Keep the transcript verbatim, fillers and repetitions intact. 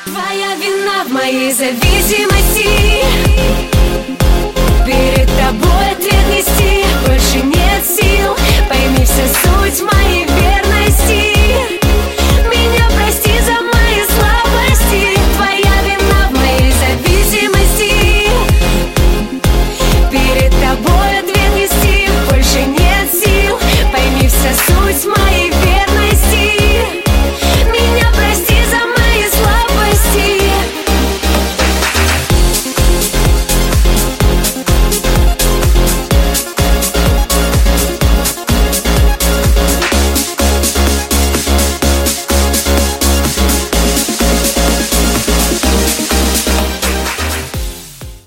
Твоя вина в моей зависимости, перед тобой ответ нести больше нет сил. Пойми всю суть моей верности.